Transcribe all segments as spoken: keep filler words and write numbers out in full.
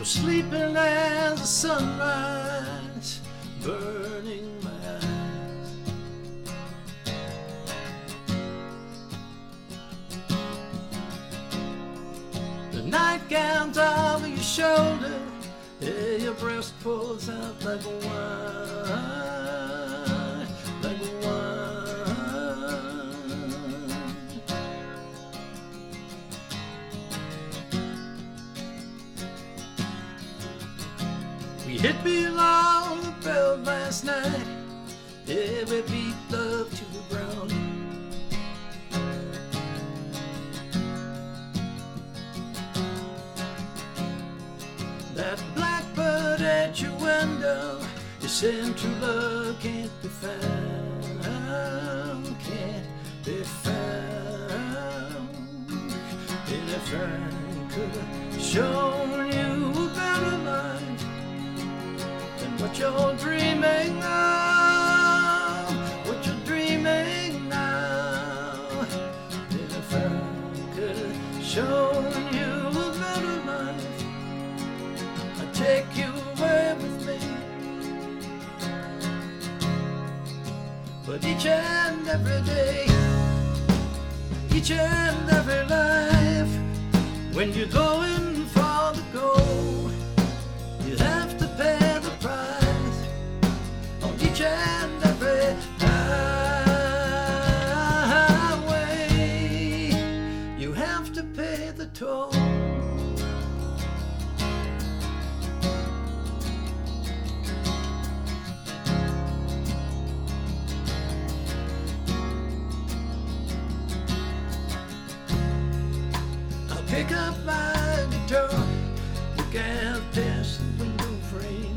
still sleeping as the sunrise, burning my eyes. The nightgown's over your shoulder, yeah, your breast pulls out like a wine, like a wine. We hit below the belt last night, yeah, we beat love to the ground. That blackbird at your window, you said true love can't be found, can't be found. And if I could have shown you a better life than what you're dreaming of, what you're dreaming now. And if I could have shown you a better life, take you away with me. But each and every day, each and every life, when you're going for the gold, you have to pay the price on each and every highway. You have to pay the toll. Pick up my guitar, look out past the window frame.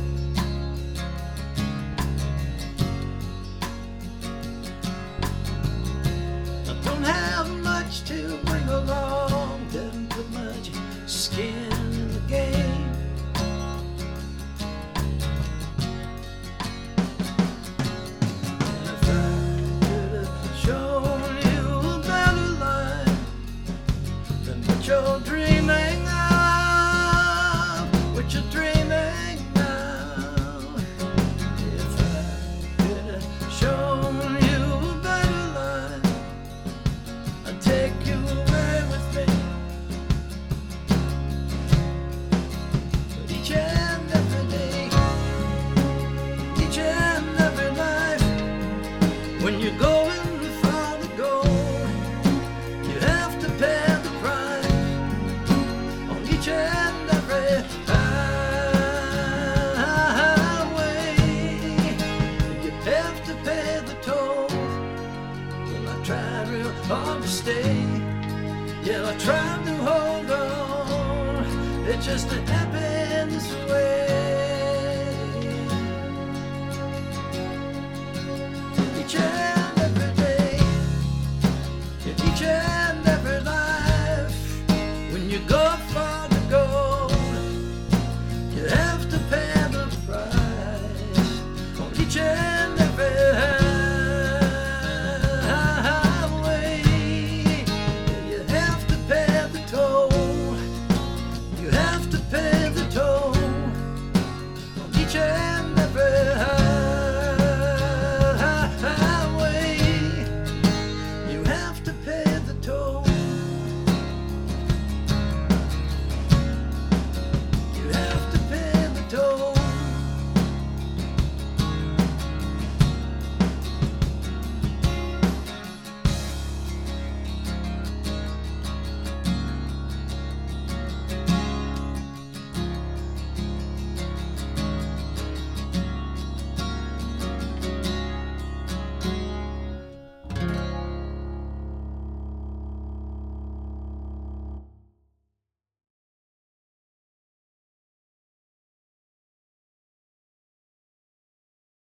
I don't have much to bring along, doesn't put much skin in the game. And if I could have shown you a better life than what you're dreaming of, what you're dreaming now. If I could have shown you a better life, I'd take you away with me. But each and every day, each and every life, when you're going for the gold, you have to pay the price on each and every highway. You have to pay the toll. Well, I tried real hard to stay. Yeah, I tried to hold on. It just